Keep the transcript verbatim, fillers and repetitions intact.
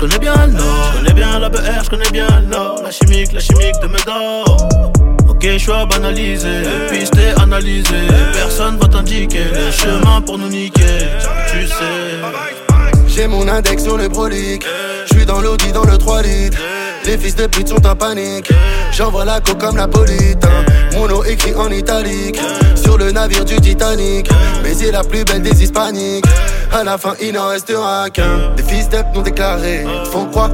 connais bien le nord. Je connais bien la B R, je connais bien le nord. La chimique, la chimique de Médor. Ok, choix banalisé, pisté, analysé. Personne va t'indiquer le chemin pour nous niquer. Tu sais. J'ai mon index sur le brolique. J'suis dans l'audi dans le trois litres. Les fils de pute sont en panique. J'envoie la coke comme Napolitain. Mon nom écrit en italique sur le navire du Titanic. Mais c'est la plus belle des hispaniques. À la fin il n'en restera qu'un. Des fils d'ep non déclarés font croire